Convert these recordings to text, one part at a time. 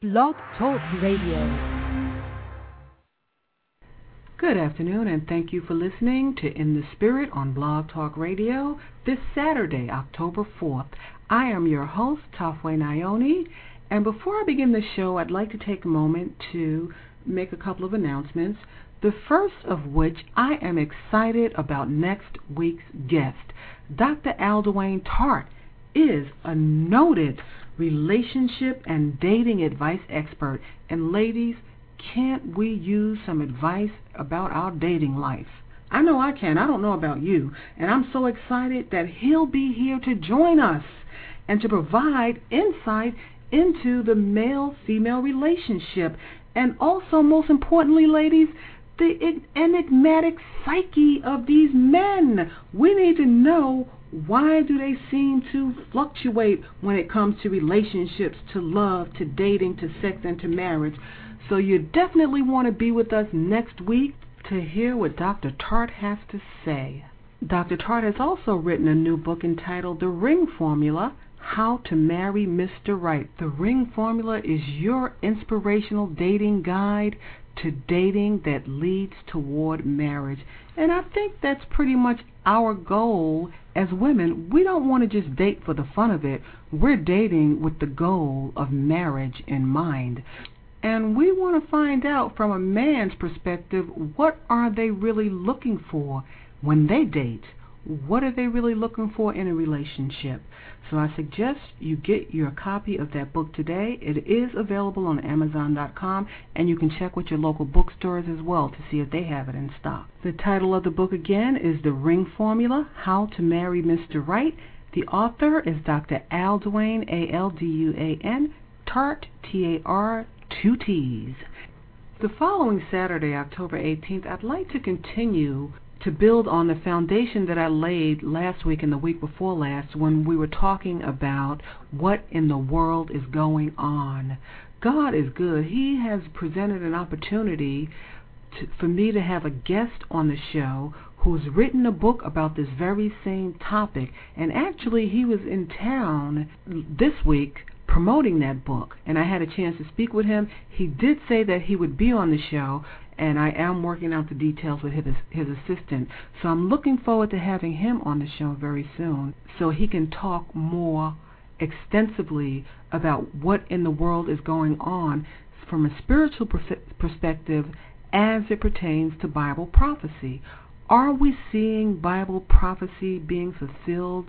Blog Talk Radio. Good afternoon, and thank you for listening to In the Spirit on Blog Talk Radio this Saturday, October 4th. I am your host, Tafwe Nayoni, and before I begin the show, I'd like to take a moment to make a couple of announcements, the first of which I am excited about next week's guest. Dr. Al Dwayne Tart is a noted relationship and dating advice expert, and ladies, can't we use some advice about our dating life? I know I can. I don't know about you. And I'm so excited that he'll be here to join us and to provide insight into the male-female relationship. And also, most importantly, ladies, the enigmatic psyche of these men. We need to know, why do they seem to fluctuate when it comes to relationships, to love, to dating, to sex, and to marriage? So you definitely want to be with us next week to hear what Dr. Tart has to say. Dr. Tart has also written a new book entitled The Ring Formula, How to Marry Mr. Right. The Ring Formula is your inspirational dating guide to dating that leads toward marriage. And I think that's pretty much our goal as women. We don't want to just date for the fun of it. We're dating with the goal of marriage in mind. And we want to find out from a man's perspective, what are they really looking for when they date? What are they really looking for in a relationship? So I suggest you get your copy of that book today. It is available on Amazon.com, and you can check with your local bookstores as well to see if they have it in stock. The title of the book again is The Ring Formula, How to Marry Mr. Right. The author is Dr. Al Dwayne, A-L-D-U-A-N, Tart, T-A-R, 2 T's. The following Saturday, October 18th, I'd like to continue to build on the foundation that I laid last week and the week before last when we were talking about what in the world is going on. God is good. He has presented an opportunity for me to have a guest on the show who's written a book about this very same topic. And actually, he was in town this week promoting that book, and I had a chance to speak with him. He did say that he would be on the show, and I am working out the details with his assistant. So I'm looking forward to having him on the show very soon so he can talk more extensively about what in the world is going on from a spiritual perspective as it pertains to Bible prophecy. Are we seeing Bible prophecy being fulfilled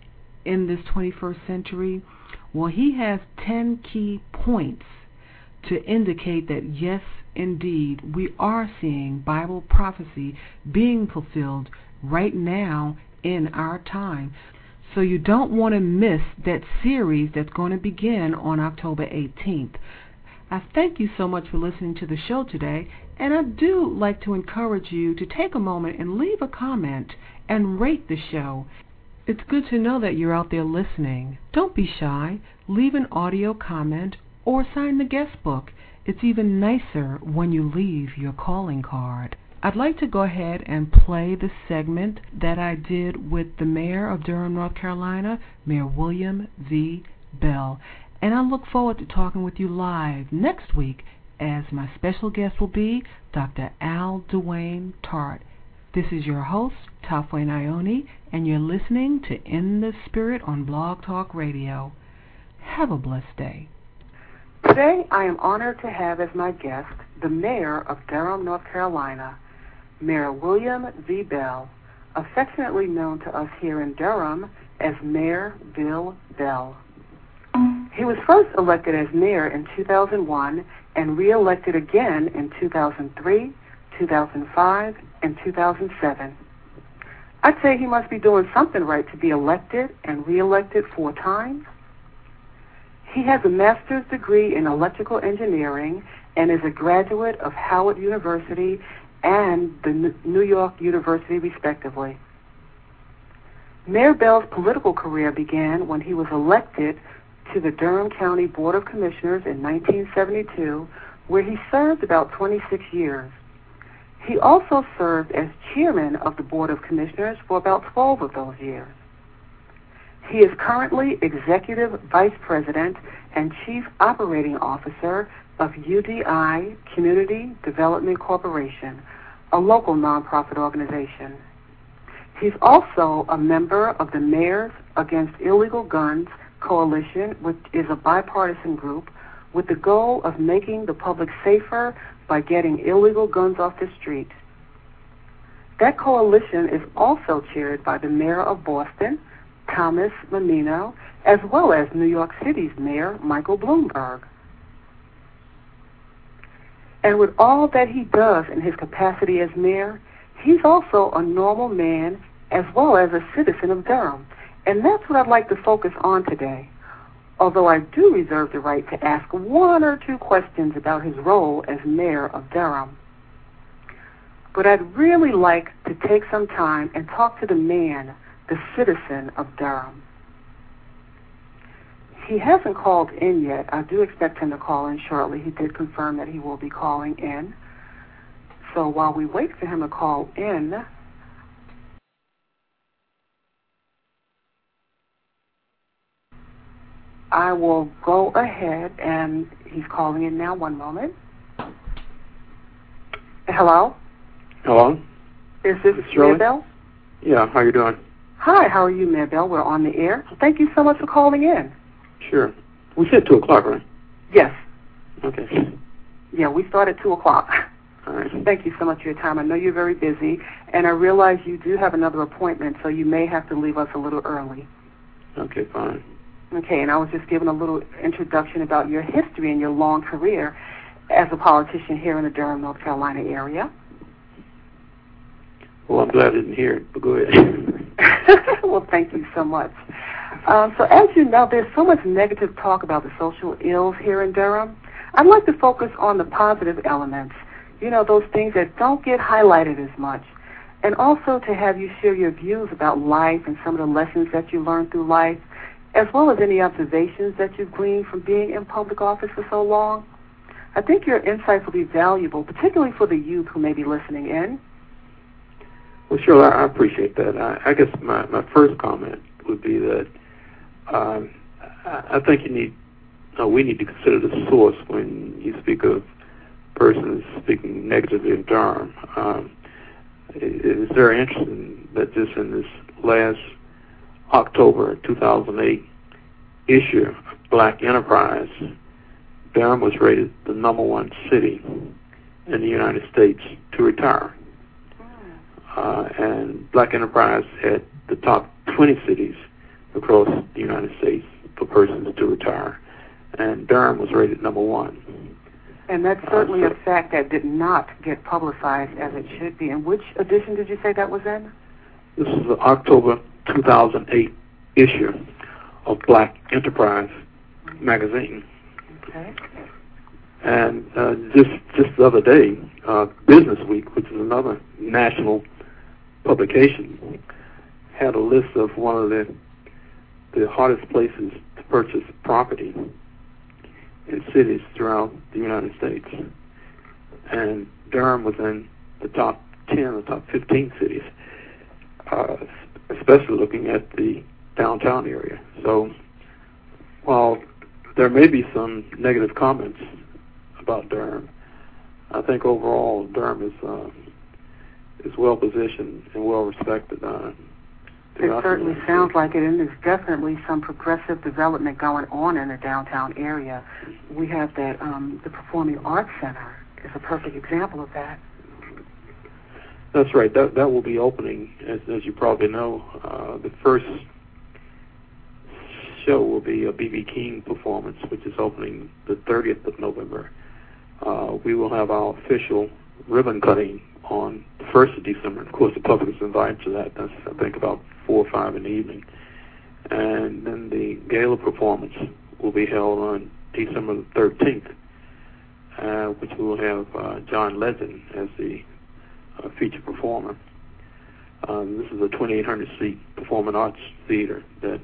in this 21st century? Well, he has 10 key points to indicate that, yes, indeed, we are seeing Bible prophecy being fulfilled right now in our time. So you don't want to miss that series that's going to begin on October 18th. I thank you so much for listening to the show today, and I do like to encourage you to take a moment and leave a comment and rate the show. It's good to know that you're out there listening. Don't be shy. Leave an audio comment or sign the guest book. It's even nicer when you leave your calling card. I'd like to go ahead and play the segment that I did with the mayor of Durham, North Carolina, Mayor William V. Bell. And I look forward to talking with you live next week, as my special guest will be Dr. Al Dwayne Tart. This is your host, Tafwe Nayoni, and you're listening to In the Spirit on Blog Talk Radio. Have a blessed day. Today, I am honored to have as my guest the mayor of Durham, North Carolina, Mayor William V. Bell, affectionately known to us here in Durham as Mayor Bill Bell. He was first elected as mayor in 2001 and re-elected again in 2003, 2005, and 2007. I'd say he must be doing something right to be elected and re-elected 4 times. He has a master's degree in electrical engineering and is a graduate of Howard University and the New York University, respectively. Mayor Bell's political career began when he was elected to the Durham County Board of Commissioners in 1972, where he served about 26 years. He also served as chairman of the Board of Commissioners for about 12 of those years. He is currently Executive Vice President and Chief Operating Officer of UDI Community Development Corporation, a local nonprofit organization. He's also a member of the Mayors Against Illegal Guns Coalition, which is a bipartisan group with the goal of making the public safer by getting illegal guns off the street. That coalition is also chaired by the Mayor of Boston, Thomas Menino, as well as New York City's Mayor, Michael Bloomberg. And with all that he does in his capacity as mayor, he's also a normal man as well as a citizen of Durham. And that's what I'd like to focus on today, although I do reserve the right to ask one or two questions about his role as mayor of Durham. But I'd really like to take some time and talk to the man, the citizen of Durham. He hasn't called in yet. I do expect him to call in shortly. He did confirm that he will be calling in. So while we wait for him to call in, I will go ahead, and he's calling in now. One moment. Hello? Hello? Is this Maybell? Yeah, how you doing? Hi, how are you, Maybell? We're on the air. Thank you so much for calling in. Sure. We said 2 o'clock, right? Yes. Okay. Yeah, we start at 2 o'clock. All right. Thank you so much for your time. I know you're very busy, and I realize you do have another appointment, so you may have to leave us a little early. Okay, fine. Okay, and I was just giving a little introduction about your history and your long career as a politician here in the Durham, North Carolina area. Well, I'm glad I didn't hear it, but go ahead. Well, thank you so much. So as you know, there's so much negative talk about the social ills here in Durham. I'd like to focus on the positive elements, you know, those things that don't get highlighted as much, and also to have you share your views about life and some of the lessons that you learned through life, as well as any observations that you've gleaned from being in public office for so long. I think your insights will be valuable, particularly for the youth who may be listening in. Well, sure, I appreciate that. I guess my first comment would be that I think we need to consider the source when you speak of persons speaking negatively of Durham. It is very interesting that just in this last October 2008 issue of Black Enterprise, Durham was rated the #1 city in the United States to retire. And Black Enterprise had the top 20 cities across the United States for persons to retire, and Durham was rated #1. And that's certainly a fact that did not get publicized as it should be. And which edition did you say that was in? This is the October 2008 issue of Black Enterprise magazine. Okay. And just the other day, Business Week, which is another national publication, had a list of one of the hardest places to purchase property in cities throughout the United States. And Durham was in the top 10, the top 15 cities, especially looking at the downtown area. So while there may be some negative comments about Durham, I think overall Durham is well positioned and well respected. It certainly sounds like it, and there's definitely some progressive development going on in the downtown area. We have that the Performing Arts Center is a perfect example of that. That's right. That will be opening, as you probably know. The first show will be a B.B. King performance, which is opening the 30th of November. We will have our official ribbon cutting on the 1st of December. Of course, the public is invited to that. That's, I think, about 4 or 5 in the evening. And then the gala performance will be held on December the 13th, which will have John Legend as the featured performer. This is a 2,800-seat performing arts theater that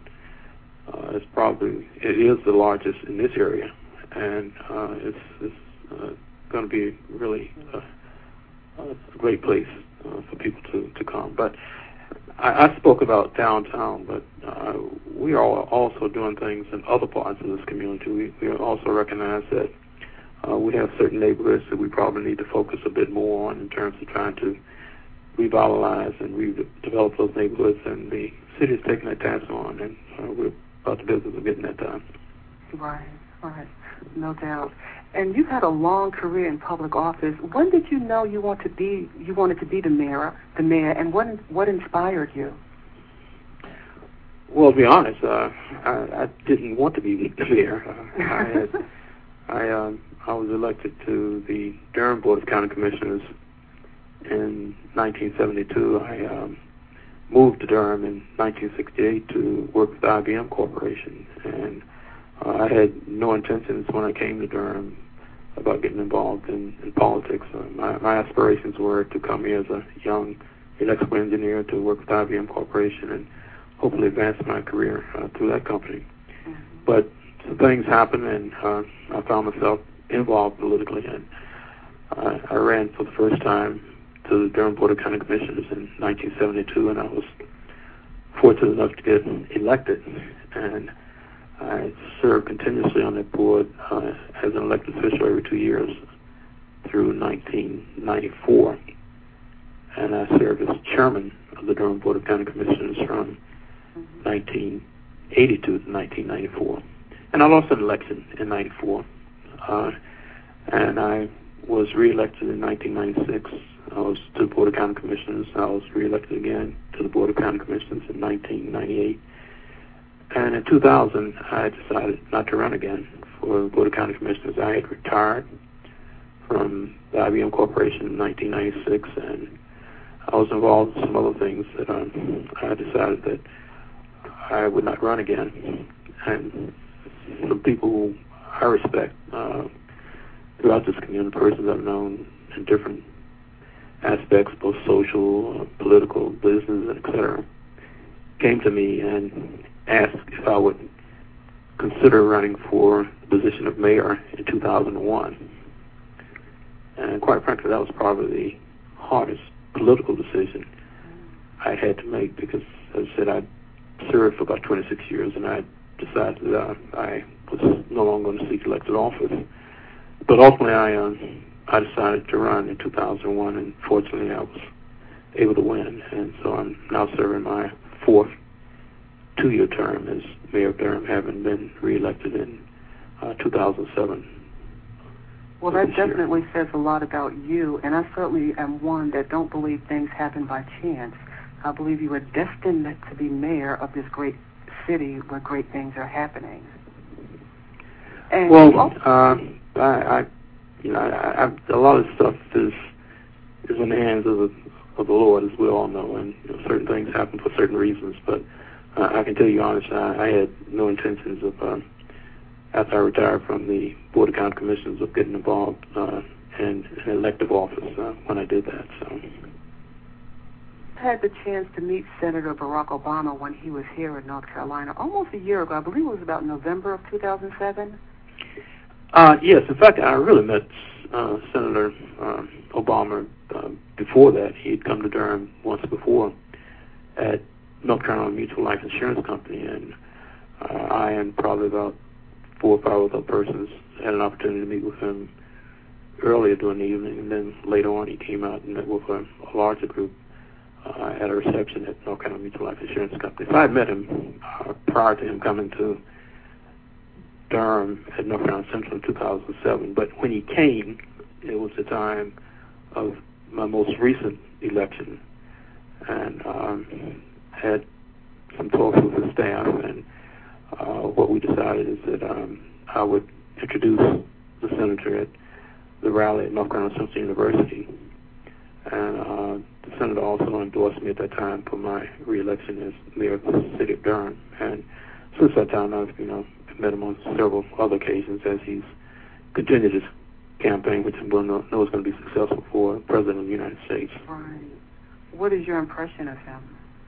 it is the largest in this area, and it's going to be really a great place for people to come. But I spoke about downtown, but we are also doing things in other parts of this community. We also recognize that we have certain neighborhoods that we probably need to focus a bit more on in terms of trying to revitalize and redevelop those neighborhoods, and the city is taking that task on, and we're about the business of getting that done. Right, no doubt. And you've had a long career in public office. When did you know you wanted to be the mayor, and what inspired you? Well, to be honest, I didn't want to be the mayor. I was elected to the Durham Board of County Commissioners in 1972. I moved to Durham in 1968 to work with the IBM Corporation, and I had no intentions when I came to Durham about getting involved in politics. My aspirations were to come here as a young electrical engineer to work with the IBM Corporation and hopefully advance my career through that company. Mm-hmm. But some things happened, and I found myself involved politically, and I ran for the first time to the Durham Board of County Commissioners in 1972, and I was fortunate enough to get elected, and I served continuously on that board as an elected official every 2 years through 1994, and I served as chairman of the Durham Board of County Commissioners from 1982 to 1994. And I lost an election in 94, and I was reelected in 1996. I was to the Board of County Commissioners. I was reelected again to the Board of County Commissioners in 1998. And in 2000, I decided not to run again for the Board of County Commissioners. I had retired from the IBM Corporation in 1996, and I was involved in some other things that I decided that I would not run again. And some people who I respect throughout this community, persons I've known in different aspects, both social, political, business, and et cetera, came to me and asked if I would consider running for the position of mayor in 2001. And quite frankly, that was probably the hardest political decision I had to make because, as I said, I served for about 26 years, and I decided that I was no longer going to seek elected office. But ultimately, I decided to run in 2001, and fortunately, I was able to win. And so I'm now serving my fourth two-year term as mayor of Durham, having been reelected in 2007. Well, that definitely says a lot about you, and I certainly am one that don't believe things happen by chance. I believe you are destined to be mayor of this great city where great things are happening. And well, I a lot of stuff is in the hands of the Lord, as we all know, and certain things happen for certain reasons. But I can tell you honestly, I had no intentions of, after I retired from the Board of County Commissioners, of getting involved in an elective office when I did that. So I had the chance to meet Senator Barack Obama when he was here in North Carolina almost a year ago. I believe it was about November of 2007. Yes, in fact, I really met Senator Obama before that. He had come to Durham once before at North Carolina Mutual Life Insurance Company, and I and probably about 4 or 5 other persons had an opportunity to meet with him earlier during the evening, and then later on he came out and met with a larger group at a reception at North Carolina Mutual Life Insurance Company. So I had met him prior to him coming to Durham at North Carolina Central in 2007, but when he came, it was the time of my most recent election, and had some talks with his staff, and what we decided is that I would introduce the senator at the rally at North Carolina Central University, and the senator also endorsed me at that time for my re-election as mayor of the city of Durham. And since that time, I've met him on several other occasions as he's continued his campaign, which I know is going to be successful for President of the United States. Right. What is your impression of him?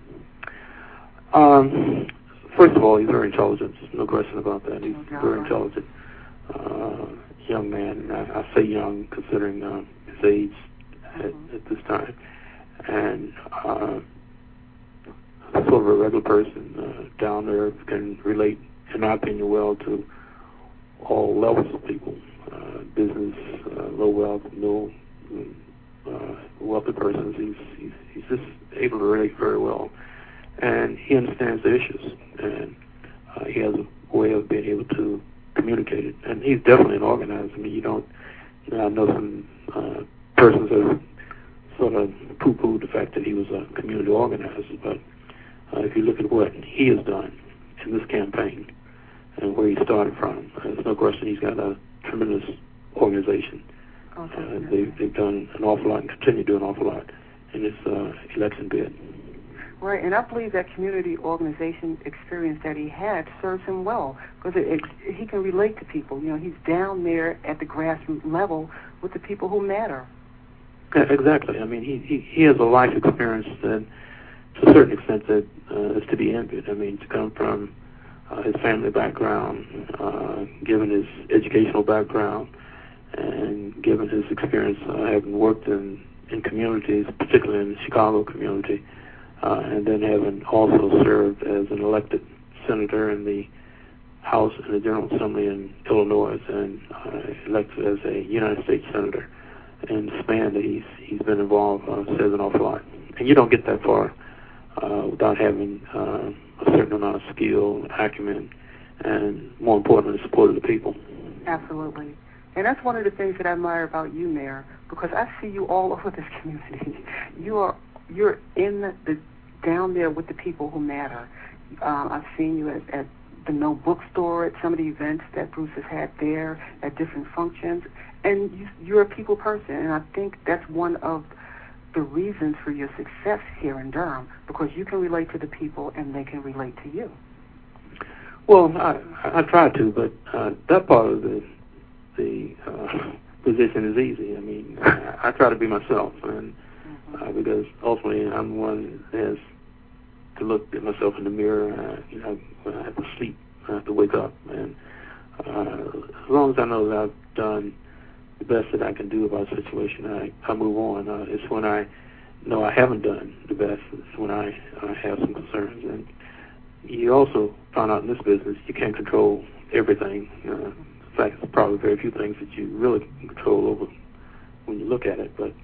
First of all, he's very intelligent. There's no question about that. He's very intelligent young man. I say young considering his age at this time. And sort of a regular person, down there, can relate, in my opinion, well to all levels of people, business, low wealth, no wealthy persons. He's just able to relate very well, and he understands the issues, and he has a way of being able to communicate it. And he's definitely an organizer. I mean, I know some persons have sort of poo-pooed the fact that he was a community organizer, but if you look at what he has done in this campaign and where he started from, there's no question he's got a tremendous organization. They've done an awful lot and continue to do an awful lot in this election bid. Right, and I believe that community organization experience that he had serves him well, because he can relate to people. He's down there at the grassroots level with the people who matter. Yeah, exactly. I mean, he has a life experience that, to a certain extent, that is to be envied. I mean, to come from his family background, given his educational background, and given his experience having worked in communities, particularly in the Chicago community, and then having also served as an elected senator in the House and the General Assembly in Illinois, and elected as a United States senator. And the span that he's been involved says an awful lot. And you don't get that far without having a certain amount of skill, acumen, and more importantly, the support of the people. Absolutely. And that's one of the things that I admire about you, Mayor, because I see you all over this community. You're in down there with the people who matter. I've seen you at the No Bookstore, at some of the events that Bruce has had there, at different functions, and you're a people person, and I think that's one of the reasons for your success here in Durham, because you can relate to the people and they can relate to you. Well, I try to, but that part of the position is easy. I mean, I try to be myself, and because ultimately I'm one that has to look at myself in the mirror. When I have to sleep, I have to wake up, and as long as I know that I've done the best that I can do about a situation, I move on. It's when I know I haven't done the best, it's when I have some concerns. And you also found out in this business you can't control everything. In fact, there's probably very few things that you really can control over when you look at it. But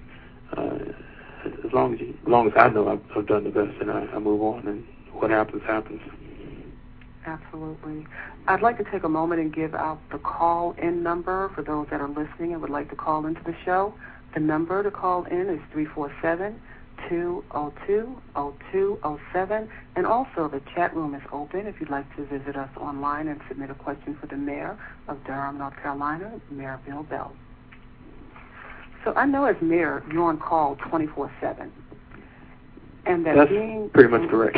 as long as I know I've done the best, and I move on, and what happens, happens. Absolutely. I'd like to take a moment and give out the call-in number for those that are listening and would like to call into the show. The number to call in is 347-202-0207, and also the chat room is open if you'd like to visit us online and submit a question for the Mayor of Durham, North Carolina, Mayor Bill Bell. So I know as Mayor, you're on call 24/7. And that's pretty much correct.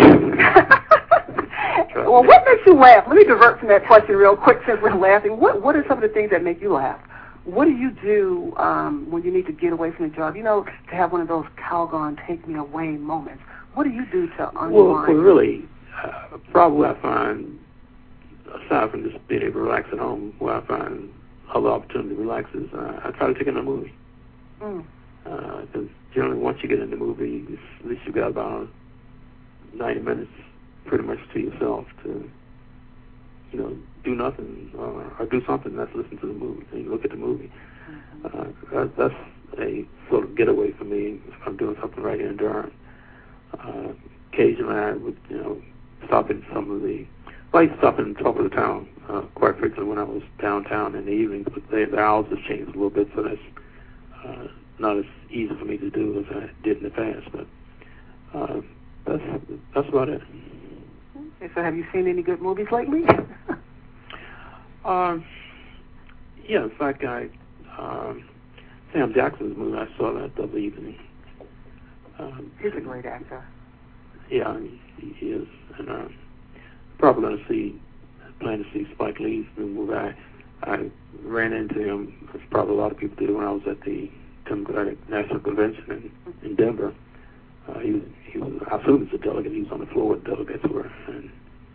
Well, what makes you laugh? Let me divert from that question real quick since we're laughing. What are some of the things that make you laugh? What do you do when you need to get away from the job? To have one of those Calgon take-me-away moments. What do you do to unwind? Well, really, probably I find, aside from just being able to relax at home, where I find other opportunity to relax is I try to take in a movie. Because generally, once you get in the movie, at least you've got about 90 minutes pretty much to yourself to, do nothing or do something. That's listen to the movie and look at the movie. That's a sort of getaway for me if I'm doing something right here in Durham. Occasionally, I would, stop in some of the. I used to stop in the top of the town quite frequently when I was downtown in the evenings, but the hours have changed a little bit, so that's not as easy for me to do as I did in the past. But that's about it. Okay, so have you seen any good movies lately? Yeah, in fact, Sam Jackson's movie, I saw that the other evening. He's a great actor. Yeah, he is. And probably going to plan to see Spike Lee's new movie. I ran into him, as probably a lot of people did, when I was at the Democratic National Convention in Denver. He was, I assume he's a delegate. He was on the floor with delegates were, and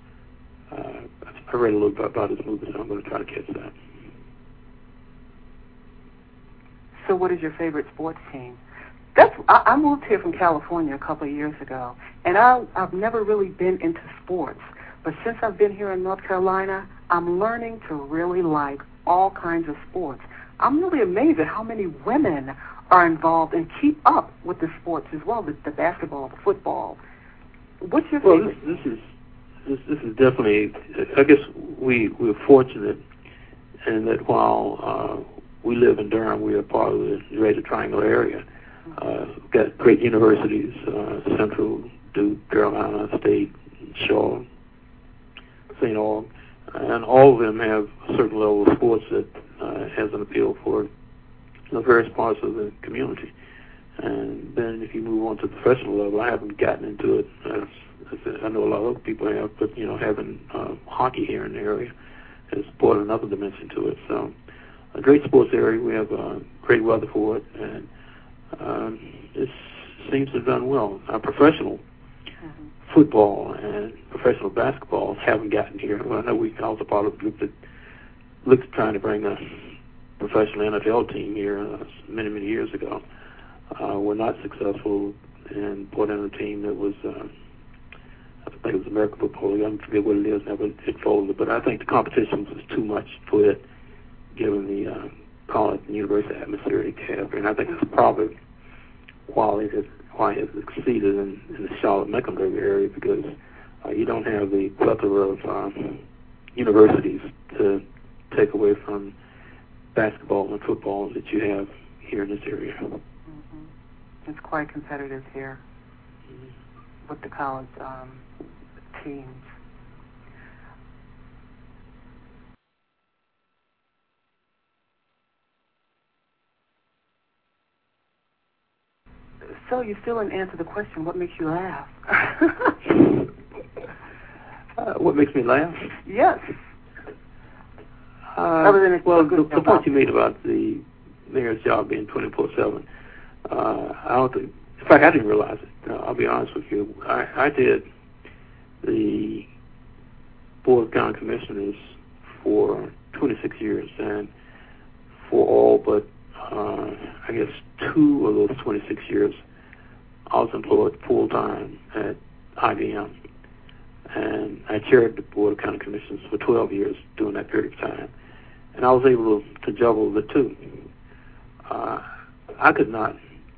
I read a little bit about his movie, so I'm going to try to catch that. So what is your favorite sports team? I moved here from California a couple of years ago, and I've never really been into sports. But since I've been here in North Carolina, I'm learning to really like all kinds of sports. I'm really amazed at how many women are involved and keep up with the sports as well, the basketball, the football. What's your favorite? This is definitely, I guess we're fortunate in that while we live in Durham, we are part of the Greater Triangle area. We've got great universities, Central, Duke, Carolina State, Shaw, St. Aug, and all of them have a certain level of sports that has an appeal for various parts of the community. And then if you move on to the professional level, I haven't gotten into it. I know a lot of other people have, but having hockey here in the area has brought another dimension to it. So a great sports area. We have great weather for it, and it seems to have done well. Our professional football and professional basketball haven't gotten here. Well, I know I was a part of a group that looked at trying to bring a professional NFL team here many, many years ago. We're not successful and brought in a team that was, I think it was American Football League. I forget what it is now, but it folded. But I think the competition was too much for it, given the college and university atmosphere it have. And I think that's probably why it has succeeded in the Charlotte-Mecklenburg area, because you don't have the plethora of universities to take away from basketball and football that you have here in this area. It's quite competitive here with the college teams. So you still didn't answer the question, what makes you laugh? What makes me laugh? Yes. Other than the point you made about the mayor's job being 24/7, I don't think. In fact, I didn't realize it. I'll be honest with you. I did the Board of County Commissioners for 26 years, and for all but I guess 2 of those 26 years, I was employed full time at IBM, and I chaired the Board of County Commissioners for 12 years during that period of time, and I was able to juggle the two. I could not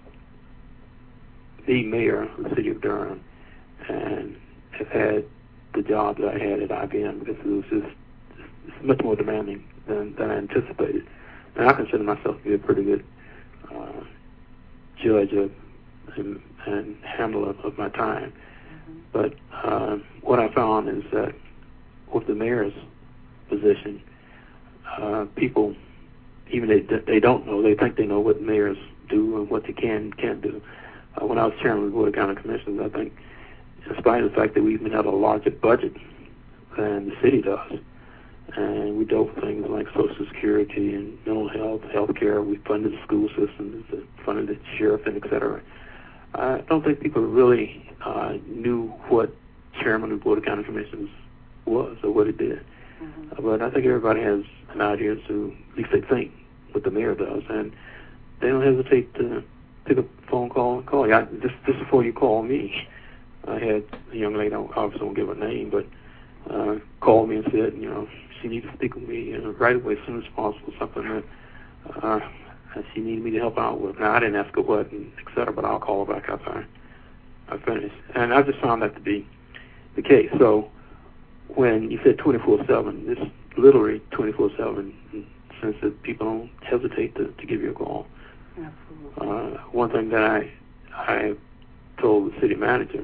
be mayor of the city of Durham and have had the job that I had at IBM, because it was just much more demanding than I anticipated. And I consider myself to be a pretty good judge of and handler of my time. But what I found is that with the mayor's position, people, even they don't know, they think they know what mayors do and what they can and can't do. When I was chairman of the Board of County Commissioners, I think, in spite of the fact that we even have a larger budget than the city does, and we dealt with things like Social Security and mental health, health care, we funded the school systems, funded the sheriff, and et cetera. I don't think people really knew what chairman of the Board of County Commissioners was or what it did. But I think everybody has an idea to, at least they think, what the mayor does, and they don't hesitate to pick up the phone call and call you. Just before you call me, I had a young lady, I obviously won't give her name, but called me and said, she needs to speak with me right away as soon as possible, something that she needed me to help out with. Now, I didn't ask her what, and et cetera, but I'll call her back after I finish. And I just found that to be the case. So when you said 24/7, it's literally 24/7, since that people don't hesitate to give you a call. Absolutely. One thing that I told the city manager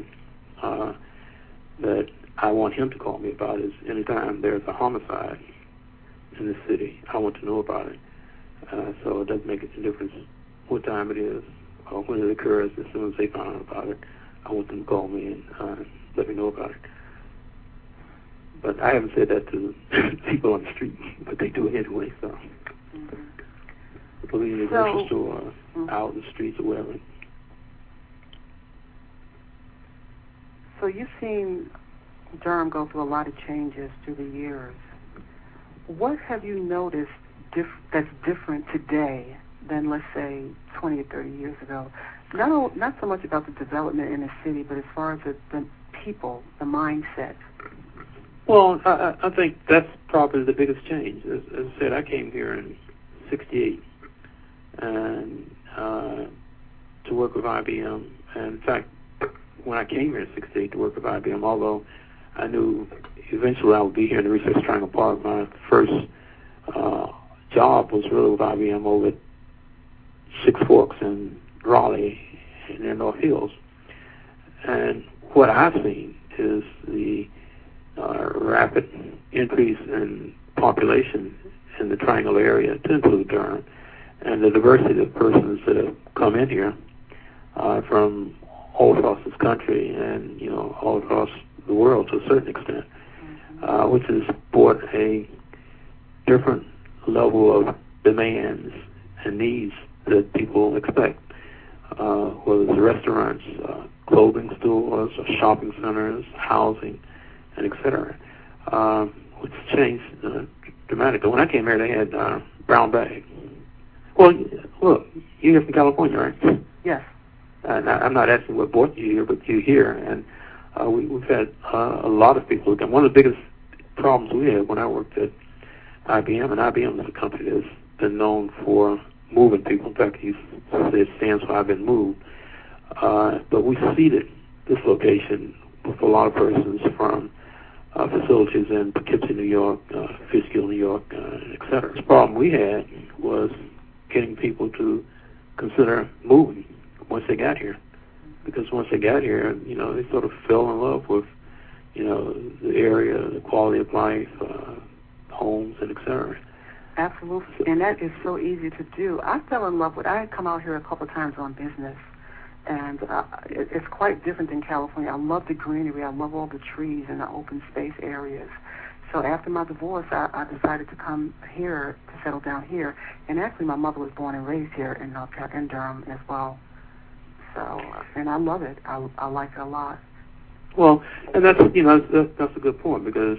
that I want him to call me about is anytime there's a homicide in the city, I want to know about it. So it doesn't make a difference what time it is or when it occurs. As soon as they find out about it, I want them to call me and let me know about it. But I haven't said that to people on the street, but they do it anyway. So, people in the grocery store, out in the streets or wherever. So you've seen Durham go through a lot of changes through the years. What have you noticed that's different today than, let's say, 20 or 30 years ago. Not so much about the development in the city, but as far as the people, the mindset. Well, I think that's probably the biggest change. As I said, I came here in '68 and to work with IBM. And in fact, when I came here in '68 to work with IBM, although I knew eventually I would be here in the Research Triangle Park, my first job was really with IBM over at Six Forks and Raleigh and their North Hills. And what I've seen is the rapid increase in population in the Triangle area to include Durham, and the diversity of persons that have come in here from all across this country and all across the world to a certain extent, which has brought a different level of demands and needs that people expect, whether it's restaurants, clothing stores, or shopping centers, housing, and etc., which changed dramatically. When I came here, they had brown bag. Well, look, you're from California, right? Yes. I'm not asking what brought you here, but you're here, and we've had a lot of people. One of the biggest problems we had when I worked at IBM, and IBM is a company that's been known for moving people. In fact, he says it stands for I've been moved. But we seeded this location with a lot of persons from facilities in Poughkeepsie, New York, Fishkill, New York, etc. The problem we had was getting people to consider moving once they got here. Because once they got here, they sort of fell in love with, the area, the quality of life, homes, and etc. Absolutely, and that is so easy to do. I fell in love with. I had come out here a couple of times on business, and it's quite different than California. I love the greenery. I love all the trees and the open space areas. So after my divorce, I decided to come here to settle down here. And actually, my mother was born and raised here in North Carolina, in Durham as well. So, and I love it. I like it a lot. Well, and that's a good point, because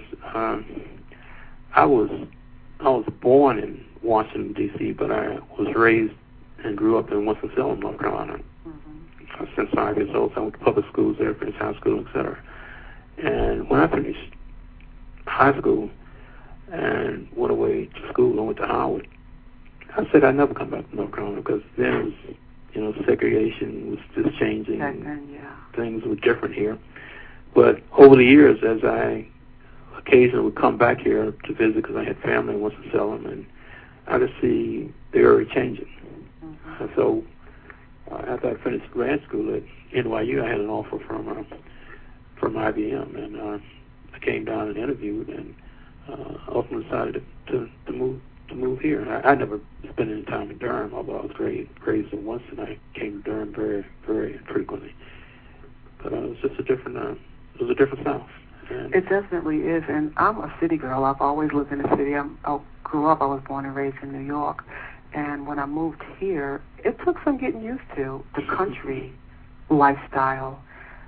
I was born in Washington, D.C., but I was raised and grew up in Winston-Salem, North Carolina. Since 5 years old, so I went to public schools there, finished high school, etc. And when I finished high school and went away to school and went to Howard, I said I'd never come back to North Carolina, because then it was, segregation was just changing. Back then, yeah. Things were different here. But over the years, as I occasionally would come back here to visit, because I had family in Winston-Salem, and I could see the area changing. And so after I finished grad school at NYU, I had an offer from IBM, and I came down and interviewed, and ultimately decided to move here. I never spent any time in Durham, although I was raised in Winston. I came to Durham very, very frequently. But it was just a different South. And it definitely is, and I'm a city girl. I've always lived in the city. I was born and raised in New York, and when I moved here, it took some getting used to the country lifestyle,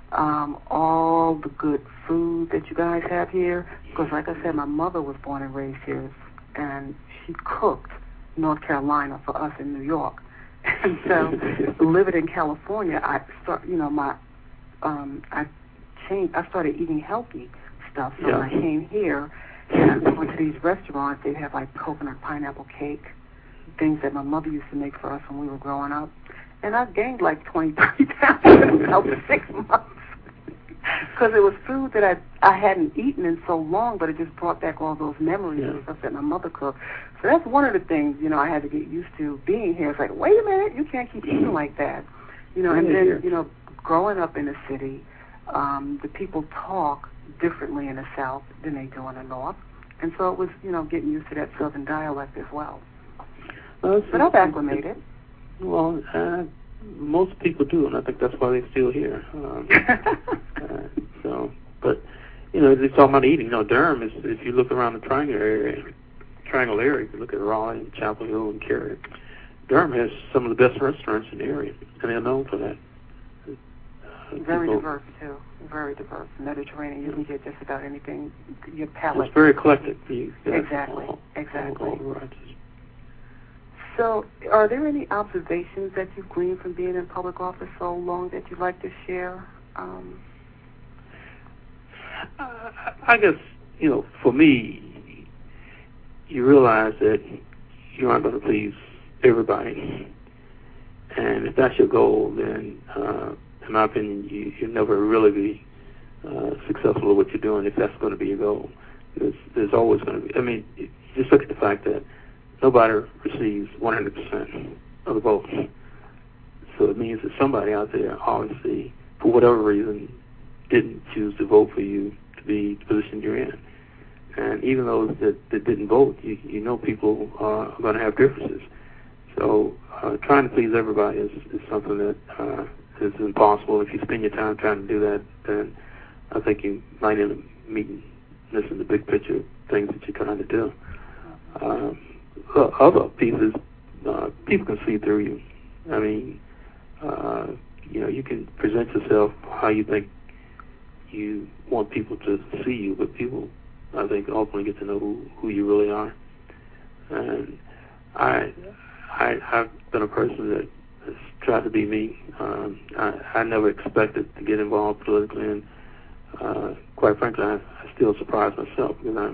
all the good food that you guys have here, because like I said, my mother was born and raised here, and she cooked North Carolina for us in New York. And so living in California, I started eating healthy stuff. So when I came here and I went to these restaurants, they'd have like coconut pineapple cake, things that my mother used to make for us when we were growing up. And I gained like 20, 30 pounds in about 6 months. Because it was food that I hadn't eaten in so long, but it just brought back all those memories and stuff that my mother cooked. So that's one of the things, I had to get used to being here. It's like, wait a minute, you can't keep eating like that. And then, growing up in the city, the people talk differently in the South than they do in the North. And so it was, getting used to that Southern dialect as well. But I've acclimated. Well, most people do, and I think that's why they're still here. But they're talking about eating. Durham is, if you look around the Triangle area, if you look at Raleigh, Chapel Hill, and Cary, Durham has some of the best restaurants in the area, and they're known for that. Very diverse, too. Very diverse. Mediterranean, you can get just about anything, your palate. It's very eclectic. Exactly. All So, are there any observations that you've gleaned from being in public office so long that you'd like to share? I guess, for me, you realize that you aren't going to please everybody. And if that's your goal, then, in my opinion, you'll never really be successful at what you're doing if that's going to be your goal. There's always going to be, just look at the fact that nobody receives 100% of the votes. So it means that somebody out there, obviously, for whatever reason, didn't choose to vote for you to be the position you're in. And even those that didn't vote, you know people are going to have differences. So trying to please everybody is something that is impossible. If you spend your time trying to do that, then I think you might end up missing the big picture things that you're trying to do. Other pieces, people can see through you. You can present yourself how you think you want people to see you, but people, I think, ultimately get to know who you really are. And I've been a person that has tried to be me. I never expected to get involved politically, and quite frankly, I still surprise myself because I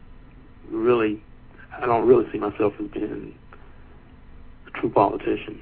don't really see myself as being a true politician.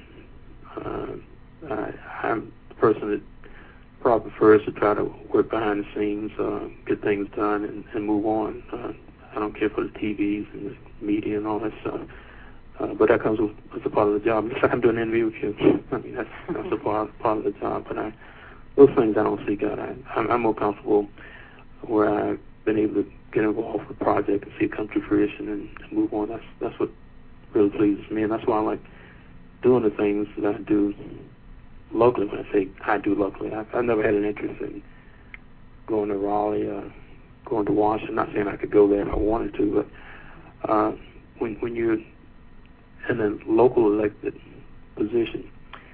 I'm the person that probably prefers to try to work behind the scenes, get things done, and move on. I don't care for the TVs and the media and all that stuff. But that comes as a part of the job. Just like I'm doing an interview with you. That's a part of the job. But those things I don't seek out. I'm more comfortable where I've been able to get involved with a project and see it come to fruition and move on. That's what really pleases me, and that's why I like doing the things that I do locally. When I say I do locally, I've never had an interest in going to Raleigh, going to Washington. Not saying I could go there if I wanted to, but when you're in a local elected position,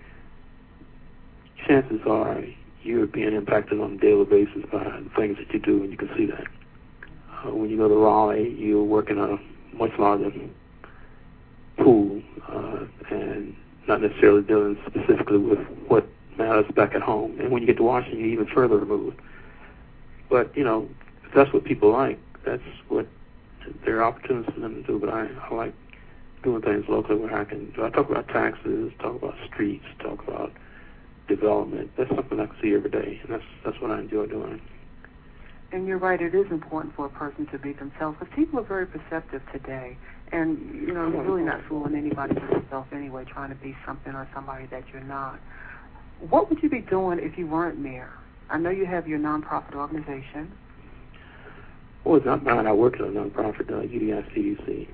chances are you're being impacted on a daily basis by the things that you do, and you can see that. When you go to Raleigh, you're working on a much larger pool, and not necessarily dealing specifically with what matters back at home. And when you get to Washington, you're even further removed. But, if that's what people like, that's what there are opportunities for them to do. But I like doing things locally where I can talk about taxes, talk about streets, talk about development. That's something I can see every day, and that's what I enjoy doing. And you're right, it is important for a person to be themselves, because people are very perceptive today. And, you're really not fooling anybody but yourself anyway, trying to be something or somebody that you're not. What would you be doing if you weren't mayor? I know you have your nonprofit organization. Well, it's not mine. I work at a nonprofit, UDI-CDC.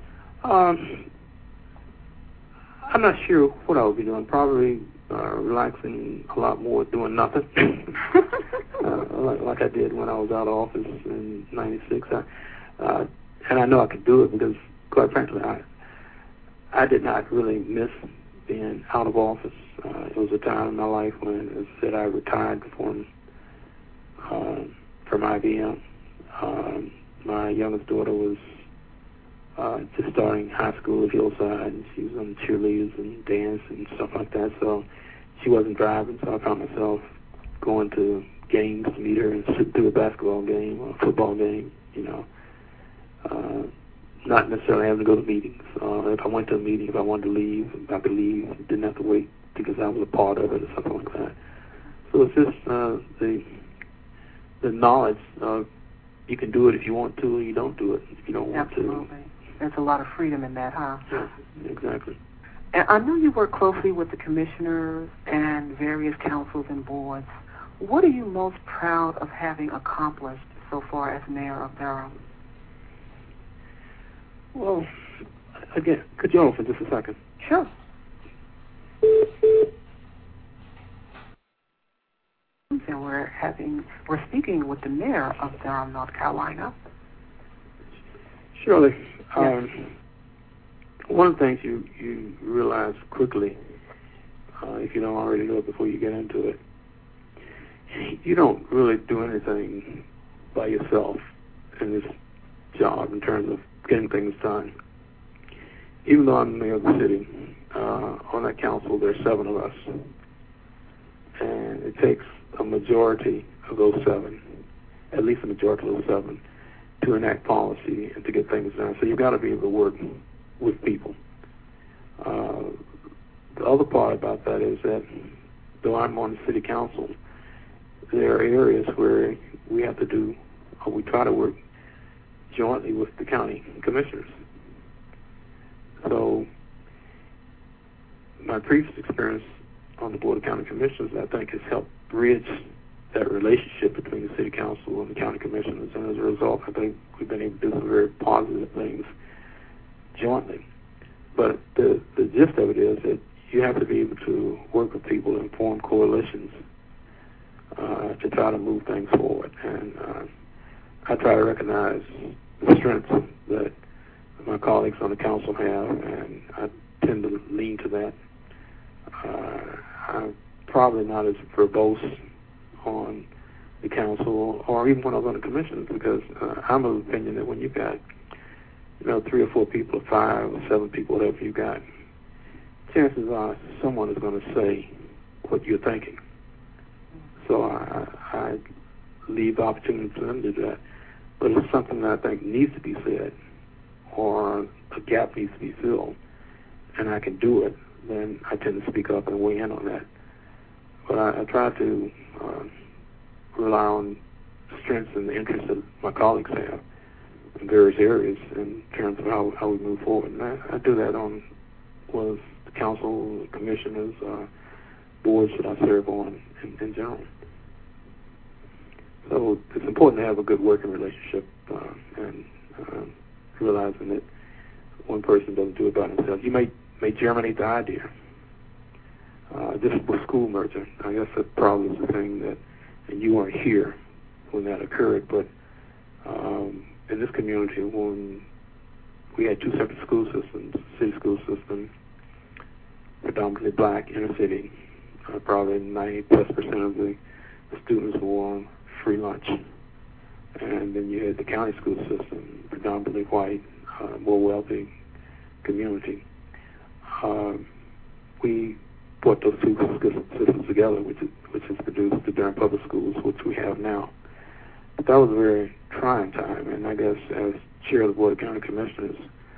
I'm not sure what I would be doing. Probably relaxing a lot more, doing nothing, like I did when I was out of office in '96. And I know I could do it because, quite frankly, I did not really miss being out of office. It was a time in my life when, as I said, I retired from IBM. My youngest daughter was just starting high school at Hillside, and she was on cheerleaders and dance and stuff like that. So she wasn't driving, so I found myself going to games to meet her and sit through a basketball game or a football game, not necessarily having to go to meetings. If I went to a meeting, if I wanted to leave, I could leave. Didn't have to wait because I was a part of it or something like that. So it's just the knowledge of you can do it if you want to, or you don't do it if you don't want to. Absolutely. There's a lot of freedom in that, huh? Yeah, exactly. And I know you work closely with the commissioners and various councils and boards. What are you most proud of having accomplished so far as mayor of Durham? Well, again, could you hold for just a second? Sure. And we're speaking with the mayor of Durham, North Carolina. Shirley, Yes. One of the things you realize quickly, if you don't already know it before you get into it, you don't really do anything by yourself in this job in terms of getting things done. Even though I'm the mayor of the city, on that council, there's 7 of us. And it takes a majority of those 7, at least a majority of those 7, to enact policy and to get things done. So you've got to be able to work with people. The other part about that is that though I'm on the city council, there are areas where we have to do, or we try to work jointly with the county commissioners. So my previous experience on the Board of County Commissioners, I think, has helped bridge that relationship between the city council and the county commissioners. And as a result, I think we've been able to do some very positive things jointly. But the gist of it is that you have to be able to work with people and form coalitions to try to move things forward. And I try to recognize the strengths that my colleagues on the council have, and I tend to lean to that. I'm probably not as verbose on the council or even when I was on the commissions, because I'm of the opinion that when you've got 3 or 4 people, or 5 or 7 people, whatever you got, chances are someone is going to say what you're thinking. So I leave the opportunity for them to do that. But if it's something that I think needs to be said, or a gap needs to be filled, and I can do it, then I tend to speak up and weigh in on that. But I try to rely on the strengths and the interests that my colleagues have in various areas in terms of how we move forward. And I do that on the council, commissioners, boards that I serve on in general. So it's important to have a good working relationship and realizing that one person doesn't do it by themselves. You may germinate the idea. This was school merger. I guess that probably is the thing that, and you weren't here when that occurred, but in this community, when we had 2 separate school systems, city school system, predominantly black, inner city, probably 90+% of the students were on free lunch. And then you had the county school system, predominantly white, more wealthy community. We put those 2 systems together, which has produced the Durham Public Schools, which we have now. But that was a very trying time, and I guess as chair of the Board of County Commissioners,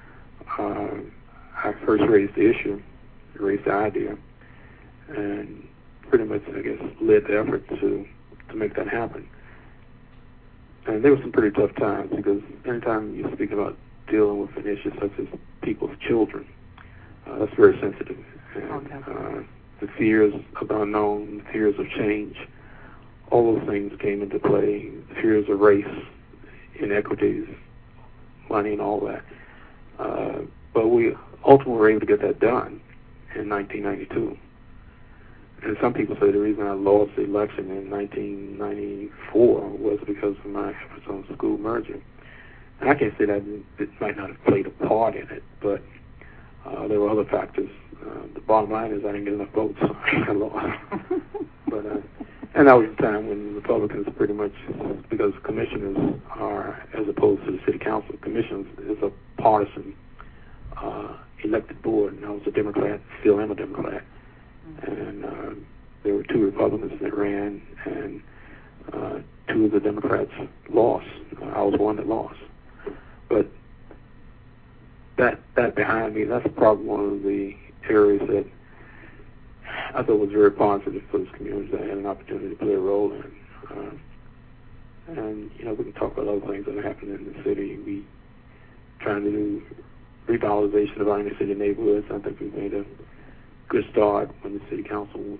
I first raised the issue, raised the idea, and pretty much, I guess, led the effort to make that happen. And there were some pretty tough times, because anytime you speak about dealing with an issue such as people's children, that's very sensitive. And the fears of the unknown, the fears of change, all those things came into play. The fears of race, inequities, money, and all that. But we ultimately were able to get that done in 1992. And some people say the reason I lost the election in 1994 was because of my efforts on school merging. And I can't say that it might not have played a part in it, but there were other factors. The bottom line is I didn't get enough votes, so I lost. But and that was the time when Republicans pretty much, because commissioners are, as opposed to the city council, commissioners is a partisan elected board, and I was a Democrat, still am a Democrat. And there were 2 Republicans that ran, and 2 of the Democrats lost. I was one that lost. But that behind me, that's probably one of the areas that I thought was very positive for this community that I had an opportunity to play a role in. And, we can talk about other things that are happening in the city. We trying to do revitalization of our inner city neighborhoods. I think we've made a good start when the city council,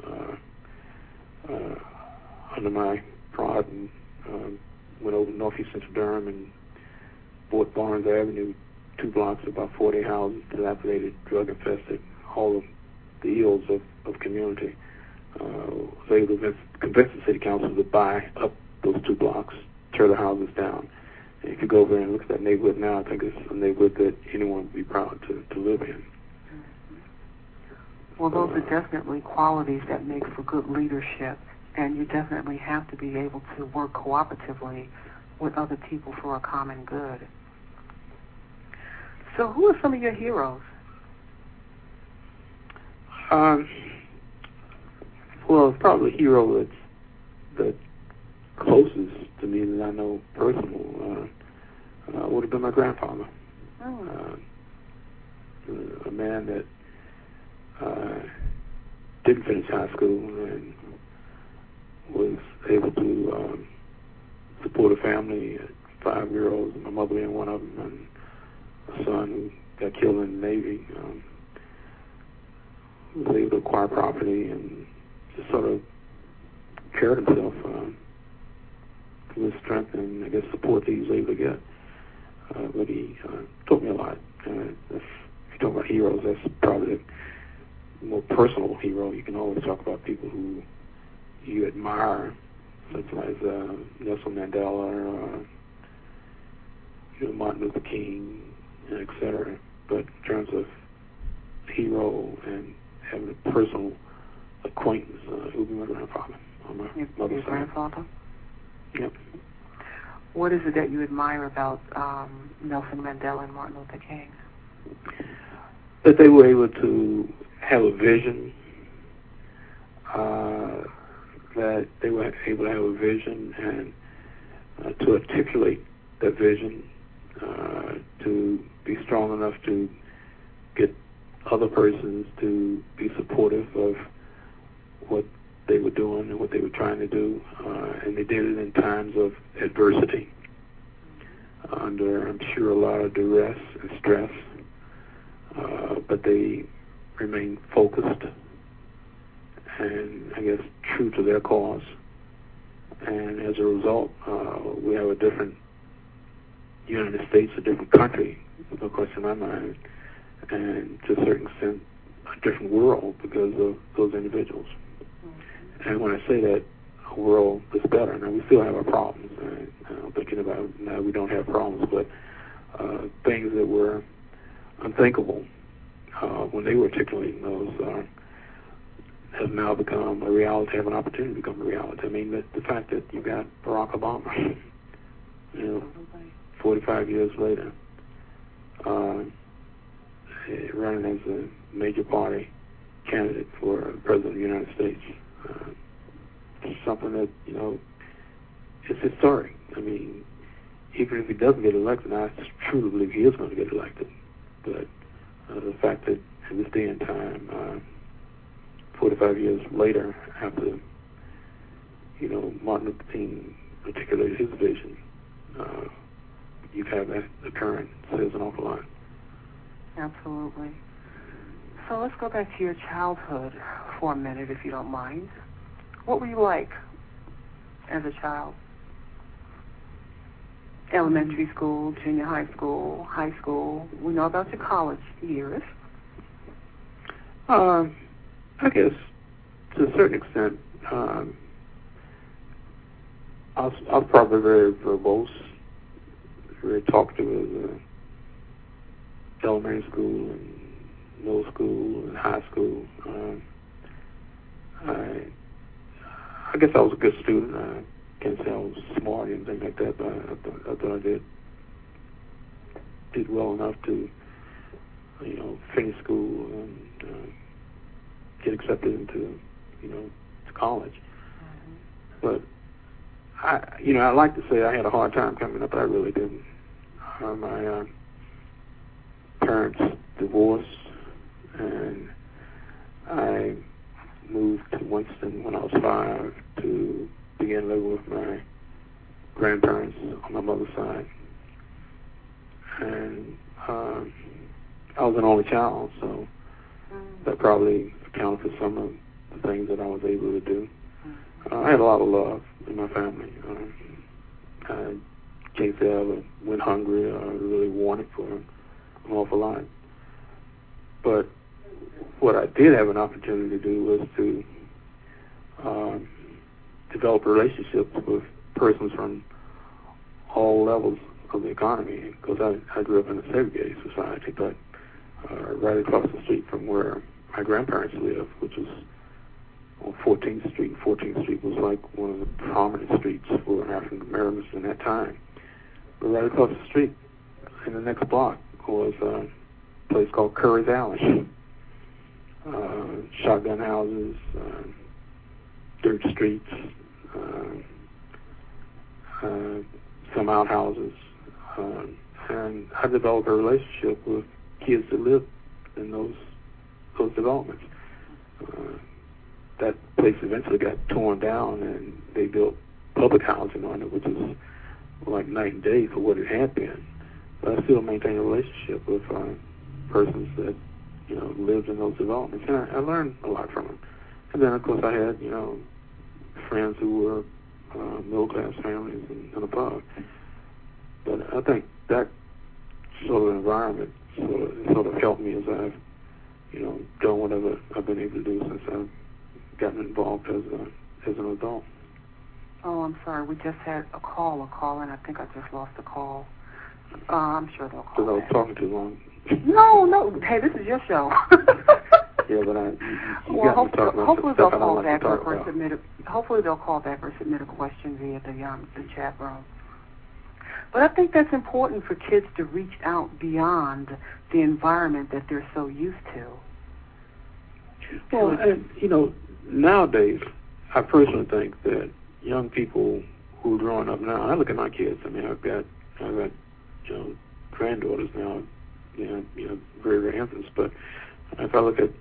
under my prod, went over to Northeast Central Durham and bought Barnes Avenue, 2 blocks, about 40 houses, dilapidated, drug-infested, all of the ills of community. Was able to convince the city council to buy up those 2 blocks, tear the houses down. And if you go over there and look at that neighborhood now, I think it's a neighborhood that anyone would be proud to live in. Well, those are definitely qualities that make for good leadership, and you definitely have to be able to work cooperatively with other people for a common good. So who are some of your heroes? Well, probably a hero that's closest to me that I know personal would have been my grandfather. A man that didn't finish high school and was able to support a family, 5-year-olds, my mother being one of them, and a son who got killed in the Navy. Was able to acquire property and just sort of carried himself with strength and, I guess, support that he was able to get. But he taught me a lot. If you talk about heroes, that's probably the more personal hero. You can always talk about people who you admire, such as Nelson Mandela, Martin Luther King, etc. But in terms of hero and having a personal acquaintance, it would be my grandfather on my mother's side. Grandfather? Yep. What is it that you admire about Nelson Mandela and Martin Luther King? That they were able to have a vision, that they were able to have a vision and to articulate that vision, to be strong enough to get other persons to be supportive of what they were doing and what they were trying to do, and they did it in times of adversity, under, I'm sure, a lot of duress and stress, but they remained focused and, I guess, true to their cause. And as a result, we have a different United States, a different country, no question in my mind, and to a certain extent, a different world because of those individuals. And when I say that, a world that's better, now we still have our problems. I'm thinking about now we don't have problems, but things that were unthinkable when they were articulating those have now become a reality, have an opportunity to become a reality. I mean, the fact that you got Barack Obama, 45 years later, running as a major party candidate for President of the United States. Something that, it's historic. I mean, even if he doesn't get elected, I truly believe he is going to get elected. But the fact that in this day and time, 45 years later, after, Martin Luther King articulated his vision, you have that occurring says an awful lot. Absolutely. So let's go back to your childhood for a minute, if you don't mind. What were you like as a child? Elementary school, junior high school, high school. We know about your college years. I guess to a certain extent, I was probably very verbose, very talkative as elementary school and middle school and high school. I guess I was a good student. I can't say I was smart or anything like that, but I thought I did well enough to, finish school and get accepted into, to college. But I like to say I had a hard time coming up. I really didn't. My parents divorced, and I moved to Winston when I was 5 to begin living with my grandparents on my mother's side. And I was an only child, so that probably accounted for some of the things that I was able to do. I had a lot of love in my family. I can't say I ever went hungry or really wanted for an awful lot. But what I did have an opportunity to do was to develop relationships with persons from all levels of the economy, because I grew up in a segregated society, but right across the street from where my grandparents lived, which was on 14th Street. 14th Street was like one of the prominent streets for African Americans in that time. But right across the street, in the next block, was a place called Curry's Alley. shotgun houses, dirt streets, some outhouses, and I developed a relationship with kids that lived in those developments. That place eventually got torn down, and they built public housing on it, which is like night and day for what it had been. But I still maintain a relationship with persons that lived in those developments, and I learned a lot from them. And then, of course, I had friends who were middle-class families and above. But I think that sort of environment sort of helped me as I've done whatever I've been able to do since I've gotten involved as an adult. Oh, I'm sorry. We just had a call, and I think I just lost the call. I'm sure they'll call. Because I was talking too long. No. Hey, this is your show. Yeah, but well, hopefully they'll call back or submit. Hopefully they'll call back or submit a question via the chat room. But I think that's important for kids to reach out beyond the environment that they're so used to. Well, nowadays, I personally think that young people who are growing up now, I look at my kids. I mean, I've got granddaughters now, very, very infants. But if I look at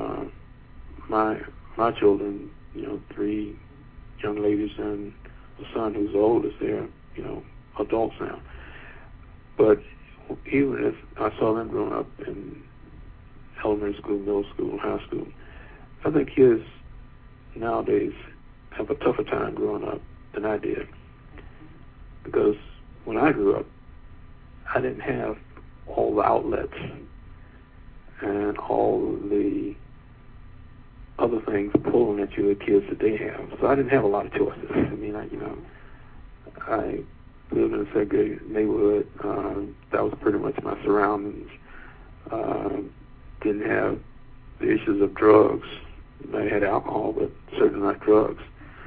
my children, 3 young ladies and a son who's the oldest, they're adults now. But even if I saw them growing up in elementary school, middle school, high school, I think kids nowadays have a tougher time growing up than I did. Because when I grew up, I didn't have all the outlets and all the other things pulling at you that kids today have. So I didn't have a lot of choices. I mean, I lived in a segregated neighborhood. That was pretty much my surroundings. Didn't have the issues of drugs. I had alcohol, but certainly not drugs.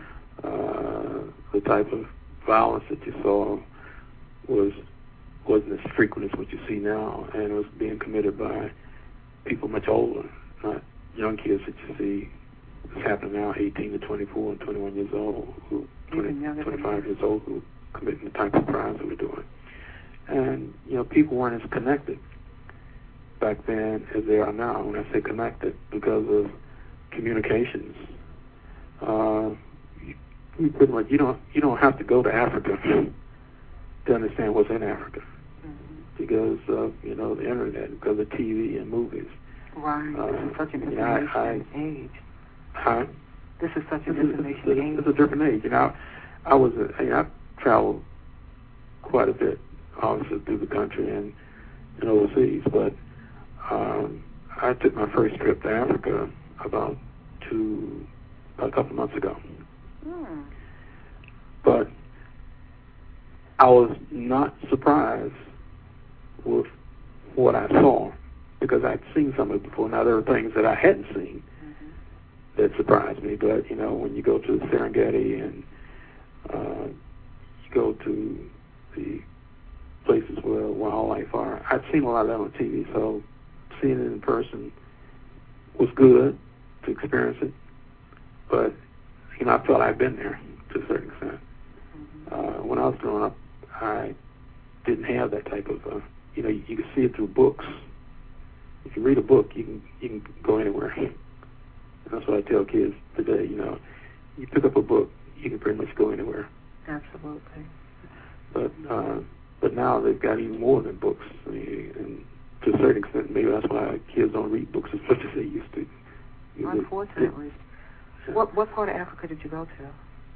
The type of violence that you saw wasn't as frequent as what you see now, and it was being committed by people much older, not young kids that you see. It's happening now, 18 to 24 and 21 years old, 25 years old, who committing the type of crimes that we're doing. And, people weren't as connected back then as they are now. When I say connected, because of communications. You pretty much, you don't have to go to Africa to understand what's in Africa. Because of, the internet, because of TV and movies. Right. This is such an information age. Huh? This is such an information age. It's a different age. I've traveled quite a bit, obviously, through the country and overseas, but I took my first trip to Africa about a couple months ago. But I was not surprised with what I saw, because I'd seen some of it before. Now, there were things that I hadn't seen that surprised me, but, when you go to the Serengeti and you go to the places where wildlife are, I'd seen a lot of that on TV, so seeing it in person was good to experience it, but, I felt I'd been there to a certain extent. When I was growing up, I didn't have that type of, you can see it through books. If you read a book, you can go anywhere. And that's what I tell kids today, you pick up a book, you can pretty much go anywhere. Absolutely. But now they've got even more than books. I mean, and to a certain extent, maybe that's why kids don't read books as much as they used to. Unfortunately. What part of Africa did you go to?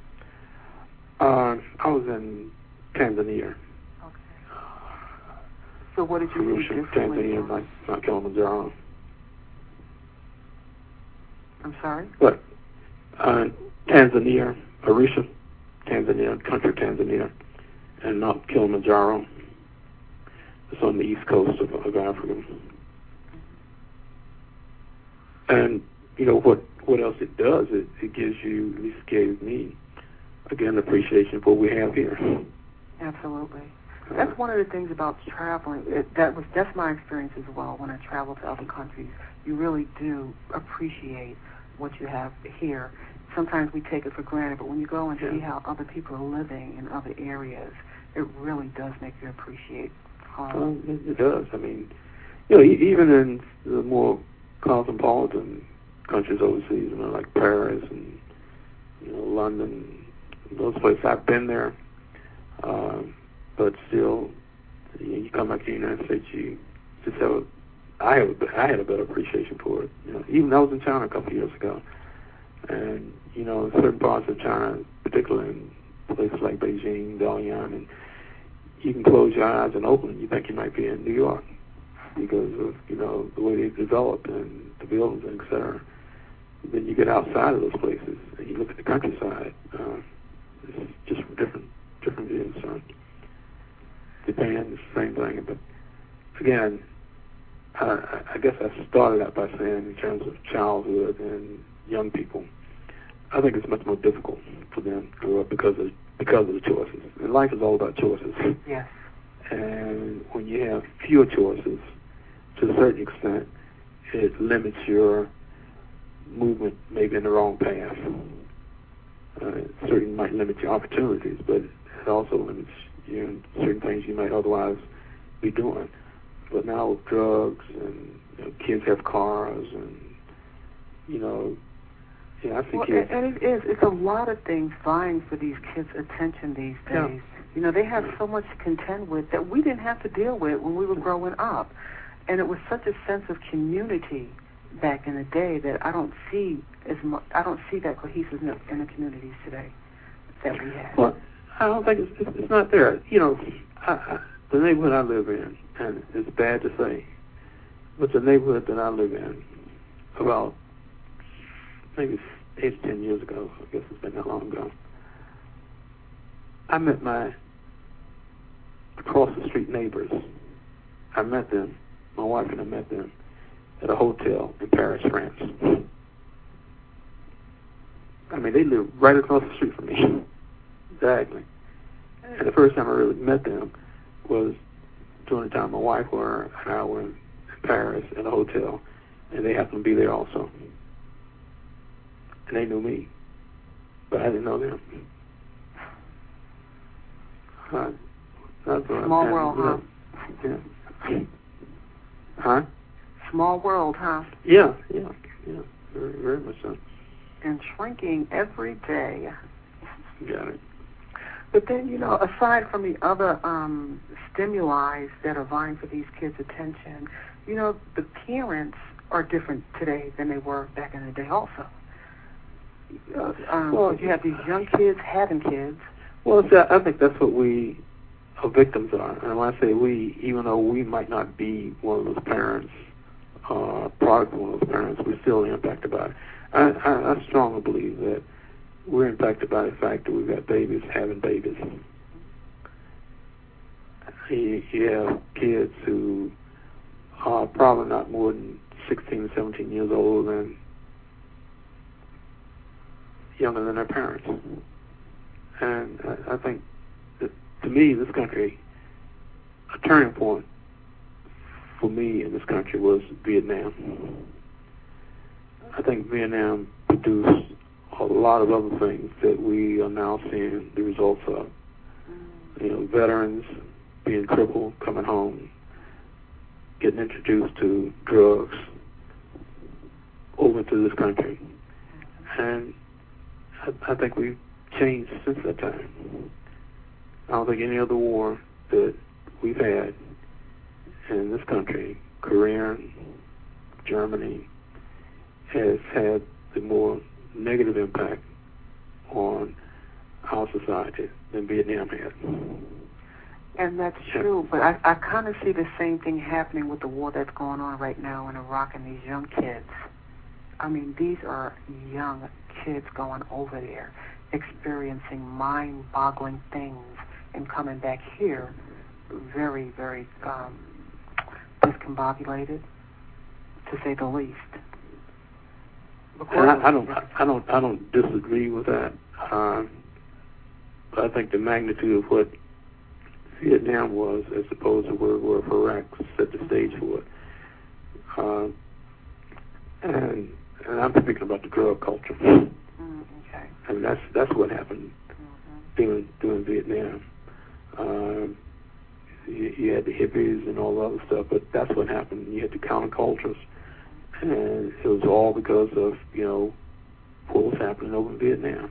I was in Tanzania. Okay. So what did you do differently? Tanzania, not Kilimanjaro. I'm sorry? What? Tanzania, Arusha, Tanzania, country Tanzania, and Mount Kilimanjaro. It's on the east coast of Africa. And, what else it does, it gives you, at least gave me, again, appreciation for what we have here. Absolutely. That's one of the things about traveling. That's my experience as well. When I travel to other countries, you really do appreciate what you have here. Sometimes we take it for granted, but when you go and see how other people are living in other areas, it really does make you appreciate home. It does. I mean, even in the more cosmopolitan countries overseas, like Paris and London, those places. I've been there, but still, you come back to the United States, you just have I had a better appreciation for it. Even I was in China a couple of years ago, and certain parts of China, particularly in places like Beijing, Dalian, and you can close your eyes and open and you think you might be in New York because of the way they've developed and the buildings, et cetera. Then you get outside of those places and you look at the countryside. It's just different views. So Japan is the same thing, but again, I guess I started out by saying in terms of childhood and young people, I think it's much more difficult for them to grow up because of the choices. And life is all about choices. Yes. And when you have fewer choices, to a certain extent, it limits your movement maybe in the wrong path. It certainly might limit your opportunities, but it also limits you in certain things you might otherwise be doing. But now with drugs and kids have cars and I think and it's a lot of things vying for these kids' attention these days. Yeah. They have so much to contend with that we didn't have to deal with when we were growing up, and it was such a sense of community back in the day that I don't see that cohesiveness in the communities today that we have. Well, I don't think it's not there. The neighborhood I live in, and it's bad to say, but the neighborhood that I live in, about maybe 8 to 10 years ago, I guess it's been that long ago, I met my across the street neighbors. I met them, my wife and I met them at a hotel in Paris, France. I mean, they live right across the street from me. Exactly. And the first time I really met them was during the time my wife and I were in Paris at a hotel, and they happened to be there also. And they knew me, but I didn't know them. Small world, huh? Yeah. Huh? Small world, huh? Yeah. Very, very much so. And shrinking every day. Got it. But then, aside from the other stimuli that are vying for these kids' attention, the parents are different today than they were back in the day also. You have these young kids having kids. Well, I think that's what we are victims are. And when I say we, even though we might not be one of those parents, product of one of those parents, we're still impacted by it. I strongly believe that we're impacted by the fact that we've got babies having babies. You have kids who are probably not more than 16 or 17 years old and younger than their parents. And I think that, to me, this country, a turning point for me in this country was Vietnam. I think Vietnam produced a lot of other things that we are now seeing the results of. Veterans being crippled, coming home, getting introduced to drugs over to this country. And I think we've changed since that time. I don't think any other war that we've had in this country, Korea, Germany, has had the more negative impact on our society than Vietnam had. And that's true, but I kind of see the same thing happening with the war that's going on right now in Iraq and these young kids. I mean, these are young kids going over there, experiencing mind-boggling things and coming back here very, very discombobulated, to say the least. And I don't disagree with that. But I think the magnitude of what Vietnam was, as opposed to where Iraq set the stage for it. And I'm speaking about the drug culture. Okay. And that's what happened during Vietnam. You had the hippies and all the other stuff, but that's what happened. You had the countercultures, and it was all because of what was happening over in Vietnam,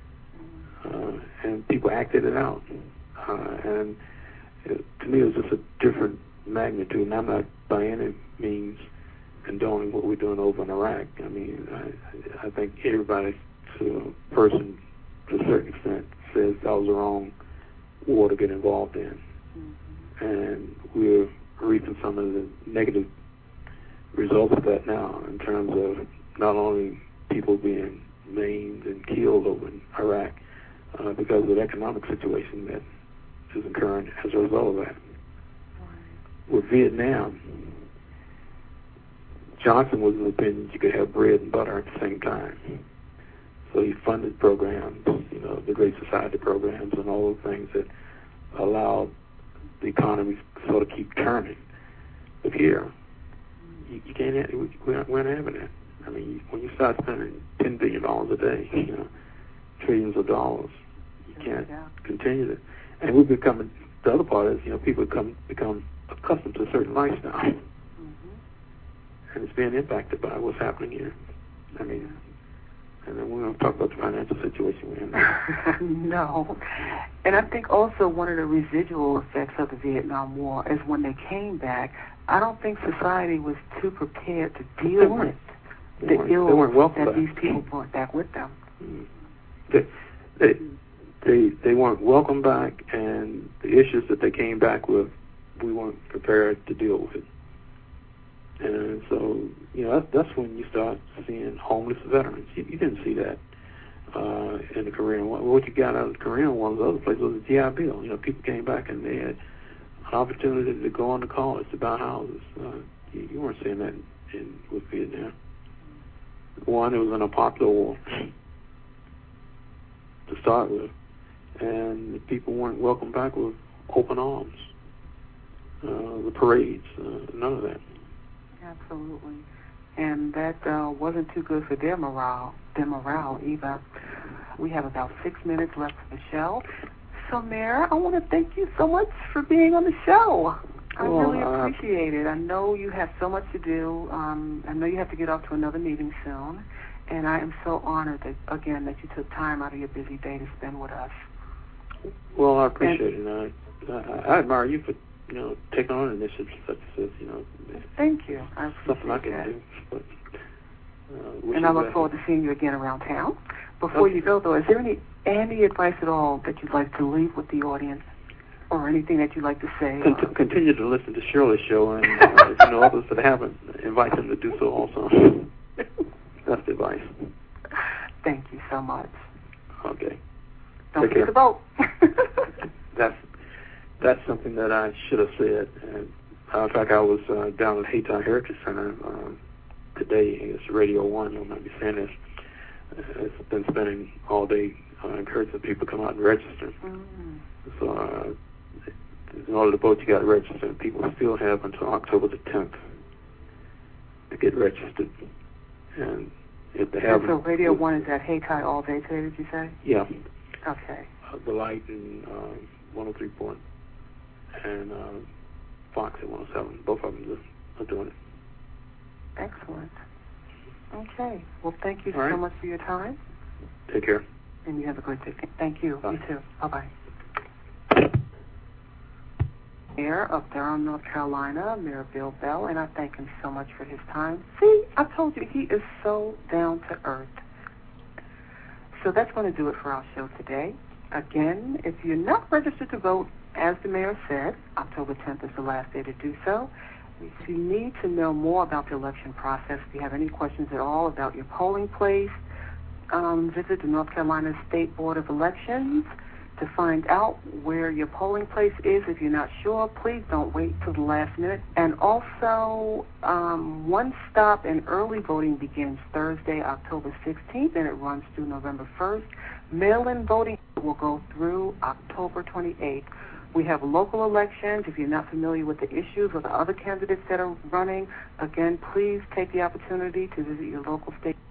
and people acted it out. And to me, it was just a different magnitude. And I'm not by any means condoning what we're doing over in Iraq. I mean, I think everybody, to a person, to a certain extent, says that was the wrong war to get involved in. And we're reaping some of the negative results of that now, in terms of not only people being maimed and killed over in Iraq because of the economic situation that is occurring as a result of that. With Vietnam, Johnson was of the opinion you could have bread and butter at the same time. So he funded programs, the Great Society programs and all those things that allowed the economy sort of keep turning. But here, you can't have, we're not having that. I mean, when you start spending $10 billion a day, trillions of dollars, you can't continue to. And we've become, the other part is, people become accustomed to a certain lifestyle. And it's being impacted by what's happening here. I mean, and then we're going to talk about the financial situation we're in now. No. And I think also one of the residual effects of the Vietnam War is when they came back, I don't think society was too prepared to deal with the ills that these people brought back with them. They weren't welcome back, and the issues that they came back with, we weren't prepared to deal with it. And so, that's when you start seeing homeless veterans. You didn't see that in the Korean War. What you got out of the Korean War, the other place, was the GI Bill. People came back and they had an opportunity to go on to college, to buy houses. You weren't seeing that with Vietnam. One, it was an unpopular war to start with, and the people weren't welcomed back with open arms. The parades, none of that. Absolutely. And that wasn't too good for their morale either. We have about 6 minutes left of the show. So, Mayor, I want to thank you so much for being on the show. I really appreciate it. I know you have so much to do. I know you have to get off to another meeting soon. And I am so honored that you took time out of your busy day to spend with us. Well, I appreciate it. I admire you for taking on initiatives such as this. Thank you. Something I can do. But, and I look forward to seeing you again around town. Before you go, though, is there any advice at all that you'd like to leave with the audience, or anything that you'd like to say? Continue to listen to Shirley's show, and if you know others that haven't, invite them to do so also. That's the advice. Thank you so much. Okay. Don't forget the vote. That's something that I should have said. And, in fact, I was down at Hayti Heritage Center today. It's Radio 1. I might be saying this. It's been spending all day encouraging people to come out and register. So in order to vote, you got to register. People still have until October the 10th to get registered. And if they haven't... So Radio 1 is at Hayti all day today, did you say? Yeah. Okay. The Light and 103.1 and Fox at 107. Both of them are doing it. Excellent. Okay. Well, thank you so much for your time. Take care. And you have a great day. Thank you. Bye. You too. Bye-bye. Mayor of Durham, North Carolina, Mayor Bill Bell, and I thank him so much for his time. See, I told you, he is so down to earth. So that's going to do it for our show today. Again, if you're not registered to vote, as the mayor said, October 10th is the last day to do so. If you need to know more about the election process, if you have any questions at all about your polling place, visit the North Carolina State Board of Elections to find out where your polling place is. If you're not sure, please don't wait till the last minute. And also, one stop and early voting begins Thursday, October 16th, and it runs through November 1st. Mail-in voting will go through October 28th. We have local elections. If you're not familiar with the issues or the other candidates that are running, again, please take the opportunity to visit your local state